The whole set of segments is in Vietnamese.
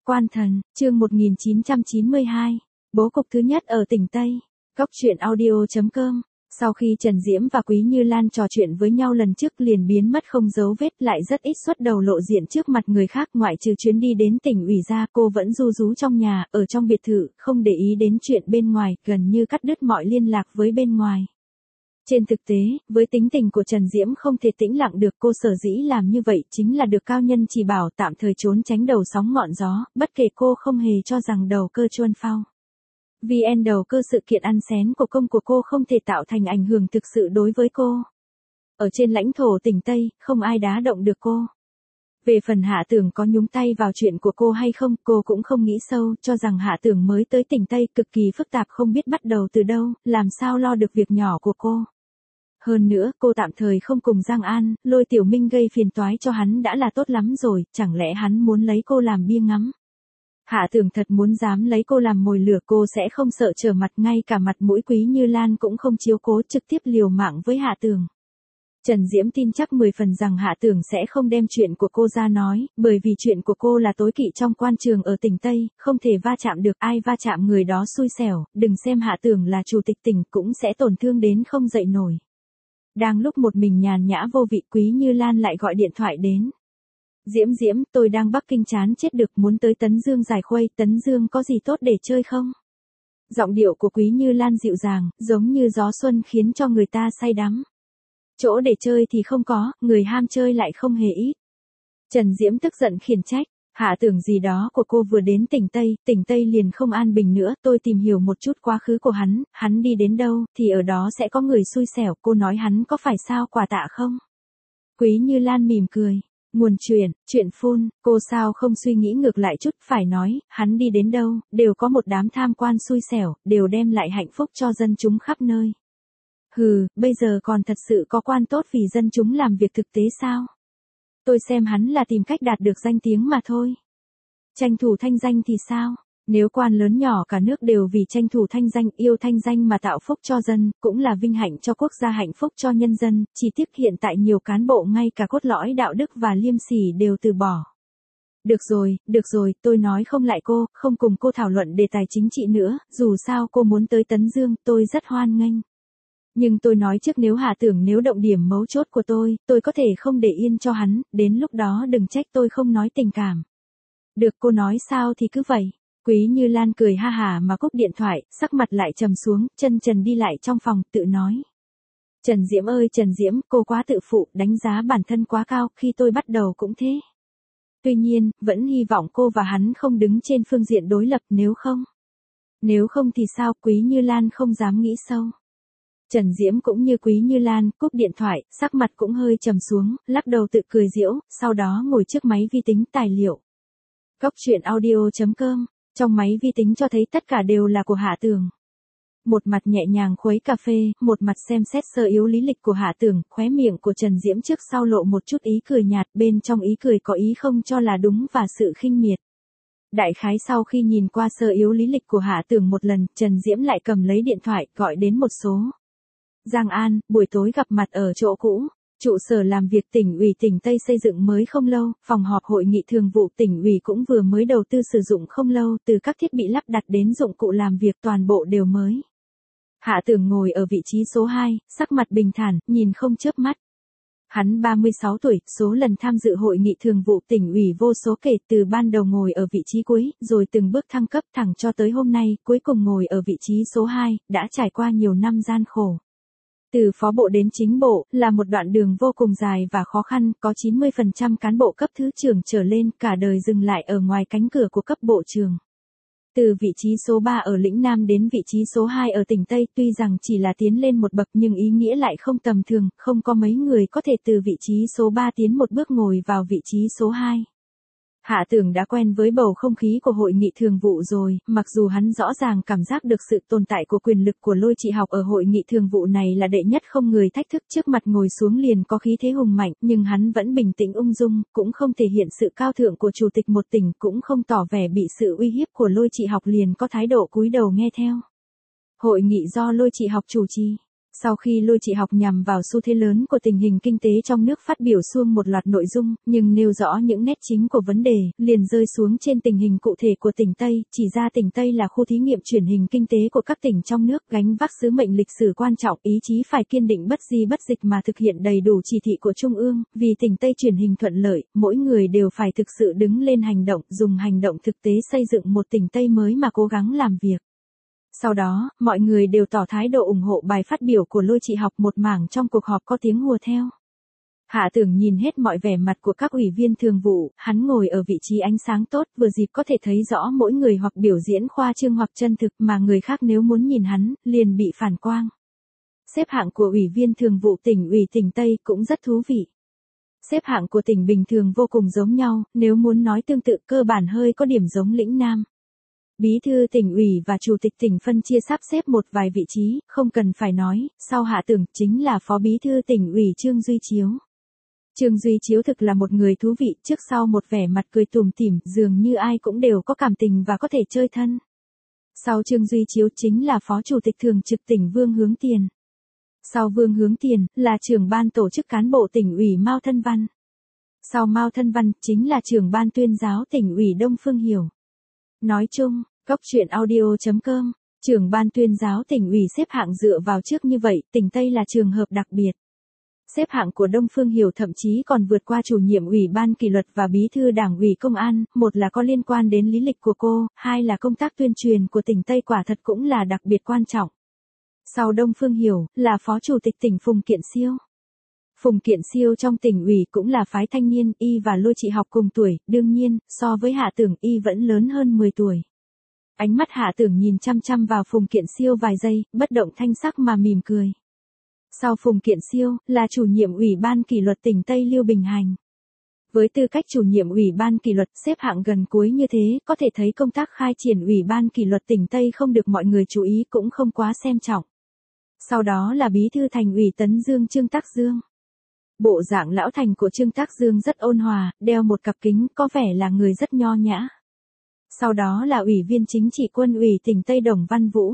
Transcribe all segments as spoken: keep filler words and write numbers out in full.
Quan Thần, chương một nghìn chín trăm chín mươi hai, bố cục thứ nhất ở tỉnh Tây. Góc truyện audio chấm com. Sau khi Trần Diễm và Quý Như Lan trò chuyện với nhau lần trước liền biến mất không dấu vết, lại rất ít xuất đầu lộ diện trước mặt người khác, ngoại trừ chuyến đi đến tỉnh ủy ra, cô vẫn ru rú trong nhà, ở trong biệt thự, không để ý đến chuyện bên ngoài, gần như cắt đứt mọi liên lạc với bên ngoài. Trên thực tế, với tính tình của Trần Diễm không thể tĩnh lặng được, cô sở dĩ làm như vậy chính là được cao nhân chỉ bảo, tạm thời trốn tránh đầu sóng ngọn gió, bất kể cô không hề cho rằng đầu cơ chuôn phao. vê en đầu cơ sự kiện ăn xén của công của cô không thể tạo thành ảnh hưởng thực sự đối với cô. Ở trên lãnh thổ tỉnh Tây, không ai đá động được cô. Về phần Hạ Tưởng có nhúng tay vào chuyện của cô hay không, cô cũng không nghĩ sâu, cho rằng Hạ Tưởng mới tới tỉnh Tây cực kỳ phức tạp, không biết bắt đầu từ đâu, làm sao lo được việc nhỏ của cô. Hơn nữa, cô tạm thời không cùng Giang An, Lôi Tiểu Minh gây phiền toái cho hắn đã là tốt lắm rồi, chẳng lẽ hắn muốn lấy cô làm bia ngắm. Hạ Tưởng thật muốn dám lấy cô làm mồi lửa, cô sẽ không sợ trở mặt, ngay cả mặt mũi Quý Như Lan cũng không chiếu cố, trực tiếp liều mạng với Hạ Tưởng. Trần Diễm tin chắc mười phần rằng Hạ Tưởng sẽ không đem chuyện của cô ra nói, bởi vì chuyện của cô là tối kỵ trong quan trường ở tỉnh Tây, không thể va chạm được, ai va chạm người đó xui xẻo, đừng xem Hạ Tưởng là chủ tịch tỉnh cũng sẽ tổn thương đến không dậy nổi. Đang lúc một mình nhàn nhã vô vị, Quý Như Lan lại gọi điện thoại đến. Diễm Diễm, tôi đang Bắc Kinh chán chết được, muốn tới Tấn Dương giải khuây, Tấn Dương có gì tốt để chơi không? Giọng điệu của Quý Như Lan dịu dàng, giống như gió xuân khiến cho người ta say đắm. Chỗ để chơi thì không có, người ham chơi lại không hề ít. Trần Diễm tức giận khiển trách, Hạ Tưởng gì đó của cô vừa đến tỉnh Tây, tỉnh Tây liền không an bình nữa, tôi tìm hiểu một chút quá khứ của hắn, hắn đi đến đâu, thì ở đó sẽ có người xui xẻo, cô nói hắn có phải sao quà tạ không? Quý Như Lan mỉm cười, nguồn chuyện, chuyện phun, cô sao không suy nghĩ ngược lại chút, phải nói, hắn đi đến đâu, đều có một đám tham quan xui xẻo, đều đem lại hạnh phúc cho dân chúng khắp nơi. Hừ, bây giờ còn thật sự có quan tốt vì dân chúng làm việc thực tế sao? Tôi xem hắn là tìm cách đạt được danh tiếng mà thôi. Tranh thủ thanh danh thì sao? Nếu quan lớn nhỏ cả nước đều vì tranh thủ thanh danh, yêu thanh danh mà tạo phúc cho dân, cũng là vinh hạnh cho quốc gia, hạnh phúc cho nhân dân, chỉ tiếc hiện tại nhiều cán bộ ngay cả cốt lõi đạo đức và liêm sỉ đều từ bỏ. Được rồi, được rồi, tôi nói không lại cô, không cùng cô thảo luận đề tài chính trị nữa, dù sao cô muốn tới Tấn Dương, tôi rất hoan nghênh. Nhưng tôi nói trước, nếu Hạ Tưởng nếu động điểm mấu chốt của tôi, tôi có thể không để yên cho hắn, đến lúc đó đừng trách tôi không nói tình cảm. Được, cô nói sao thì cứ vậy. Quý Như Lan cười ha hà mà cúp điện thoại, sắc mặt lại trầm xuống, chân trần đi lại trong phòng, tự nói. Trần Diễm ơi Trần Diễm, cô quá tự phụ, đánh giá bản thân quá cao, khi tôi bắt đầu cũng thế. Tuy nhiên, vẫn hy vọng cô và hắn không đứng trên phương diện đối lập, nếu không. Nếu không thì sao? Quý Như Lan không dám nghĩ sâu. Trần Diễm cũng như Quý Như Lan, cúp điện thoại, sắc mặt cũng hơi trầm xuống, lắc đầu tự cười giễu, sau đó ngồi trước máy vi tính tài liệu. Góc truyện audio chấm com, trong máy vi tính cho thấy tất cả đều là của Hạ Tưởng. Một mặt nhẹ nhàng khuấy cà phê, một mặt xem xét sơ yếu lý lịch của Hạ Tưởng, khóe miệng của Trần Diễm trước sau lộ một chút ý cười nhạt, bên trong ý cười có ý không cho là đúng và sự khinh miệt. Đại khái sau khi nhìn qua sơ yếu lý lịch của Hạ Tưởng một lần, Trần Diễm lại cầm lấy điện thoại, gọi đến một số. Giang An, buổi tối gặp mặt ở chỗ cũ, trụ sở làm việc tỉnh ủy tỉnh Tây xây dựng mới không lâu, phòng họp hội nghị thường vụ tỉnh ủy cũng vừa mới đầu tư sử dụng không lâu, từ các thiết bị lắp đặt đến dụng cụ làm việc toàn bộ đều mới. Hạ Tưởng ngồi ở vị trí số hai, sắc mặt bình thản, nhìn không chớp mắt. Hắn ba mươi sáu tuổi, số lần tham dự hội nghị thường vụ tỉnh ủy vô số kể, từ ban đầu ngồi ở vị trí cuối, rồi từng bước thăng cấp thẳng cho tới hôm nay, cuối cùng ngồi ở vị trí số hai, đã trải qua nhiều năm gian khổ. Từ phó bộ đến chính bộ, là một đoạn đường vô cùng dài và khó khăn, có chín mươi phần trăm cán bộ cấp thứ trưởng trở lên, cả đời dừng lại ở ngoài cánh cửa của cấp bộ trưởng. Từ vị trí số ba ở lĩnh Nam đến vị trí số hai ở tỉnh Tây, tuy rằng chỉ là tiến lên một bậc nhưng ý nghĩa lại không tầm thường, không có mấy người có thể từ vị trí số ba tiến một bước ngồi vào vị trí số hai. Hạ Tưởng đã quen với bầu không khí của hội nghị thường vụ rồi, mặc dù hắn rõ ràng cảm giác được sự tồn tại của quyền lực của Lôi Trị Học ở hội nghị thường vụ này là đệ nhất không người thách thức, trước mặt ngồi xuống liền có khí thế hùng mạnh, nhưng hắn vẫn bình tĩnh ung dung, cũng không thể hiện sự cao thượng của chủ tịch một tỉnh, cũng không tỏ vẻ bị sự uy hiếp của Lôi Trị Học, liền có thái độ cúi đầu nghe theo. Hội nghị do Lôi Trị Học chủ trì. Sau khi Lôi Trị Học nhằm vào xu thế lớn của tình hình kinh tế trong nước phát biểu xuông một loạt nội dung, nhưng nêu rõ những nét chính của vấn đề, liền rơi xuống trên tình hình cụ thể của tỉnh Tây, chỉ ra tỉnh Tây là khu thí nghiệm chuyển hình kinh tế của các tỉnh trong nước, gánh vác sứ mệnh lịch sử quan trọng, ý chí phải kiên định bất di bất dịch mà thực hiện đầy đủ chỉ thị của Trung ương, vì tỉnh Tây chuyển hình thuận lợi, mỗi người đều phải thực sự đứng lên hành động, dùng hành động thực tế xây dựng một tỉnh Tây mới mà cố gắng làm việc. Sau đó, mọi người đều tỏ thái độ ủng hộ bài phát biểu của Lôi Trị Học, một mảng trong cuộc họp có tiếng hùa theo. Hạ Tưởng nhìn hết mọi vẻ mặt của các ủy viên thường vụ, hắn ngồi ở vị trí ánh sáng tốt, vừa dịp có thể thấy rõ mỗi người hoặc biểu diễn khoa trương hoặc chân thực, mà người khác nếu muốn nhìn hắn, liền bị phản quang. Xếp hạng của ủy viên thường vụ tỉnh ủy tỉnh Tây cũng rất thú vị. Xếp hạng của tỉnh bình thường vô cùng giống nhau, nếu muốn nói tương tự cơ bản hơi có điểm giống lĩnh Nam. Bí thư tỉnh ủy và chủ tịch tỉnh phân chia sắp xếp một vài vị trí, không cần phải nói, sau Hạ Tưởng chính là phó bí thư tỉnh ủy Trương Duy Chiếu. Trương Duy Chiếu thực là một người thú vị, trước sau một vẻ mặt cười tủm tỉm, dường như ai cũng đều có cảm tình và có thể chơi thân. Sau Trương Duy Chiếu chính là phó chủ tịch thường trực tỉnh Vương Hướng Tiền. Sau Vương Hướng Tiền, là trưởng ban tổ chức cán bộ tỉnh ủy Mao Thân Văn. Sau Mao Thân Văn, chính là trưởng ban tuyên giáo tỉnh ủy Đông Phương Hiểu. Nói chung, Góc Chuyện Audio chấm com, trưởng ban tuyên giáo tỉnh ủy xếp hạng dựa vào trước như vậy, tỉnh Tây là trường hợp đặc biệt. Xếp hạng của Đông Phương Hiểu thậm chí còn vượt qua chủ nhiệm ủy ban kỷ luật và bí thư đảng ủy công an, một là có liên quan đến lý lịch của cô, hai là công tác tuyên truyền của tỉnh Tây quả thật cũng là đặc biệt quan trọng. Sau Đông Phương Hiểu, là phó chủ tịch tỉnh Phùng Kiện Siêu. Phùng Kiện Siêu trong tỉnh ủy cũng là phái thanh niên, y và Lôi Trị Học cùng tuổi, đương nhiên, so với Hạ Tưởng y vẫn lớn hơn mười tuổi. Ánh mắt Hạ Tưởng nhìn chăm chăm vào Phùng Kiện Siêu vài giây, bất động thanh sắc mà mỉm cười. Sau Phùng Kiện Siêu, là chủ nhiệm ủy ban kỷ luật tỉnh Tây Lưu Bình Hành. Với tư cách chủ nhiệm ủy ban kỷ luật xếp hạng gần cuối như thế, có thể thấy công tác khai triển ủy ban kỷ luật tỉnh Tây không được mọi người chú ý cũng không quá xem trọng. Sau đó là bí thư thành ủy Tấn Dương Trương Tắc Dương. Bộ dạng lão thành của Trương Tắc Dương rất ôn hòa, đeo một cặp kính, có vẻ là người rất nho nhã. Sau đó là ủy viên chính trị quân ủy tỉnh Tây Đồng Văn Vũ.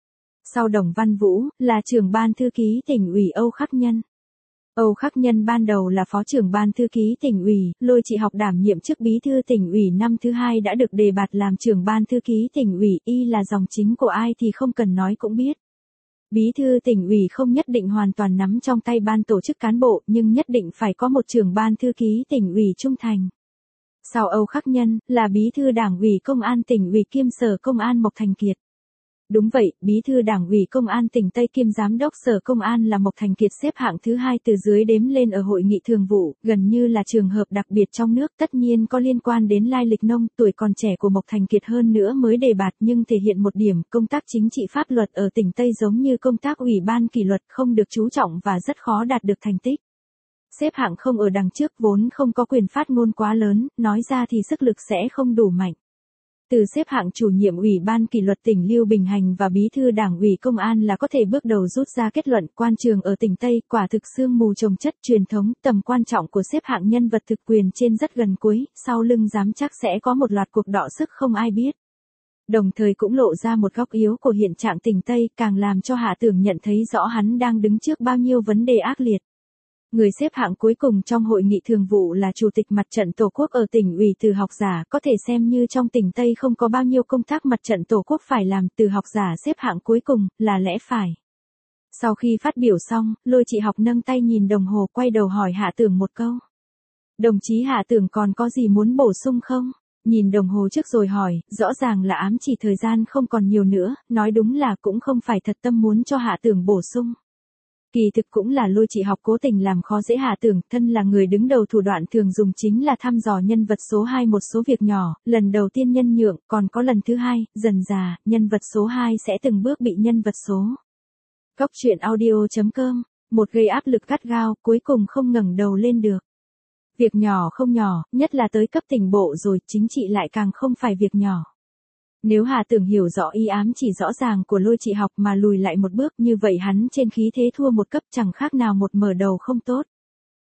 Sau Đồng Văn Vũ, là trưởng ban thư ký tỉnh ủy Âu Khắc Nhân. Âu Khắc Nhân ban đầu là phó trưởng ban thư ký tỉnh ủy, Lôi Trị Học đảm nhiệm chức bí thư tỉnh ủy năm thứ hai đã được đề bạt làm trưởng ban thư ký tỉnh ủy, y là dòng chính của ai thì không cần nói cũng biết. Bí thư tỉnh ủy không nhất định hoàn toàn nắm trong tay ban tổ chức cán bộ, nhưng nhất định phải có một trưởng ban thư ký tỉnh ủy trung thành. Sau Âu Khắc Nhân, là bí thư đảng ủy công an tỉnh ủy kiêm sở công an Mộc Thành Kiệt. Đúng vậy, bí thư đảng ủy công an tỉnh Tây kiêm giám đốc sở công an là Mộc Thành Kiệt xếp hạng thứ hai từ dưới đếm lên ở hội nghị thường vụ, gần như là trường hợp đặc biệt trong nước, tất nhiên có liên quan đến lai lịch nông, tuổi còn trẻ của Mộc Thành Kiệt hơn nữa mới đề bạt, nhưng thể hiện một điểm, công tác chính trị pháp luật ở tỉnh Tây giống như công tác ủy ban kỷ luật không được chú trọng và rất khó đạt được thành tích. Xếp hạng không ở đằng trước vốn không có quyền phát ngôn quá lớn, nói ra thì sức lực sẽ không đủ mạnh. Từ xếp hạng chủ nhiệm ủy ban kỷ luật tỉnh Lưu Bình Hành và bí thư đảng ủy công an là có thể bước đầu rút ra kết luận quan trường ở tỉnh Tây quả thực sương mù chồng chất truyền thống, tầm quan trọng của xếp hạng nhân vật thực quyền trên rất gần cuối, sau lưng dám chắc sẽ có một loạt cuộc đọ sức không ai biết. Đồng thời cũng lộ ra một góc yếu của hiện trạng tỉnh Tây, càng làm cho Hạ Tưởng nhận thấy rõ hắn đang đứng trước bao nhiêu vấn đề ác liệt. Người xếp hạng cuối cùng trong hội nghị thường vụ là Chủ tịch Mặt trận Tổ quốc ở tỉnh ủy Từ Học Giả, có thể xem như trong tỉnh Tây không có bao nhiêu công tác mặt trận Tổ quốc phải làm, Từ Học Giả xếp hạng cuối cùng, là lẽ phải. Sau khi phát biểu xong, Lôi Trị Học nâng tay nhìn đồng hồ quay đầu hỏi Hạ Tưởng một câu. Đồng chí Hạ Tưởng còn có gì muốn bổ sung không? Nhìn đồng hồ trước rồi hỏi, rõ ràng là ám chỉ thời gian không còn nhiều nữa, nói đúng là cũng không phải thật tâm muốn cho Hạ Tưởng bổ sung. Kỳ thực cũng là Lôi Trị Học cố tình làm khó dễ Hạ Tưởng, thân là người đứng đầu thủ đoạn thường dùng chính là thăm dò nhân vật số hai một số việc nhỏ, lần đầu tiên nhân nhượng, còn có lần thứ hai, dần dà, nhân vật số hai sẽ từng bước bị nhân vật số. Góc Chuyện Audio chấm com, một gây áp lực gắt gao, cuối cùng không ngẩng đầu lên được. Việc nhỏ không nhỏ, nhất là tới cấp tỉnh bộ rồi, chính trị lại càng không phải việc nhỏ. Nếu Hạ Tưởng hiểu rõ ý ám chỉ rõ ràng của Lôi Trị Học mà lùi lại một bước, như vậy hắn trên khí thế thua một cấp chẳng khác nào một mở đầu không tốt.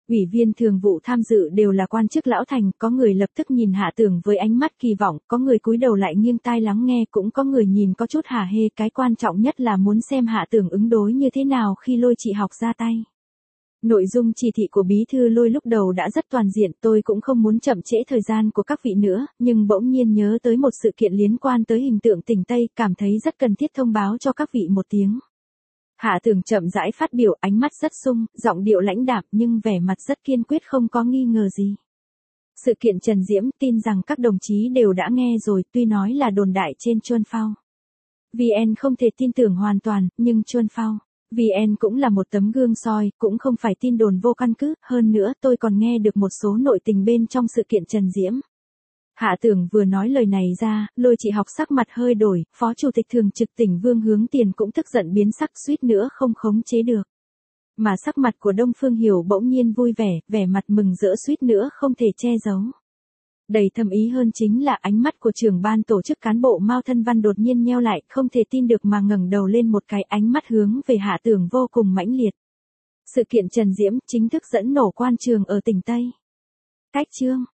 Ủy viên thường vụ tham dự đều là quan chức lão thành, có người lập tức nhìn Hạ Tưởng với ánh mắt kỳ vọng, có người cúi đầu lại nghiêng tai lắng nghe, cũng có người nhìn có chút hả hê, cái quan trọng nhất là muốn xem Hạ Tưởng ứng đối như thế nào khi Lôi chị học ra tay. Nội dung chỉ thị của bí thư Lôi lúc đầu đã rất toàn diện, tôi cũng không muốn chậm trễ thời gian của các vị nữa, nhưng bỗng nhiên nhớ tới một sự kiện liên quan tới hình tượng tỉnh Tây, cảm thấy rất cần thiết thông báo cho các vị một tiếng. Hạ Tưởng chậm rãi phát biểu, ánh mắt rất sung, giọng điệu lãnh đạm nhưng vẻ mặt rất kiên quyết, không có nghi ngờ gì. Sự kiện Trần Diễm, tin rằng các đồng chí đều đã nghe rồi, tuy nói là đồn đại trên Chuan Phao vê en không thể tin tưởng hoàn toàn, nhưng Chuan Phao vê en cũng là một tấm gương soi, cũng không phải tin đồn vô căn cứ, hơn nữa tôi còn nghe được một số nội tình bên trong sự kiện Trần Diễm. Hạ Tưởng vừa nói lời này ra, Lôi chị học sắc mặt hơi đổi, Phó Chủ tịch Thường trực tỉnh Vương Hướng Tiền cũng tức giận biến sắc, suýt nữa không khống chế được. Mà sắc mặt của Đông Phương Hiểu bỗng nhiên vui vẻ, vẻ mặt mừng rỡ suýt nữa không thể che giấu. Đầy thâm ý hơn chính là ánh mắt của trưởng ban tổ chức cán bộ Mao Thân Văn đột nhiên nheo lại, không thể tin được mà ngẩng đầu lên một cái, ánh mắt hướng về Hạ Tưởng vô cùng mãnh liệt. Sự kiện Trần Diễm chính thức dẫn nổ quan trường ở tỉnh Tây. Cách chương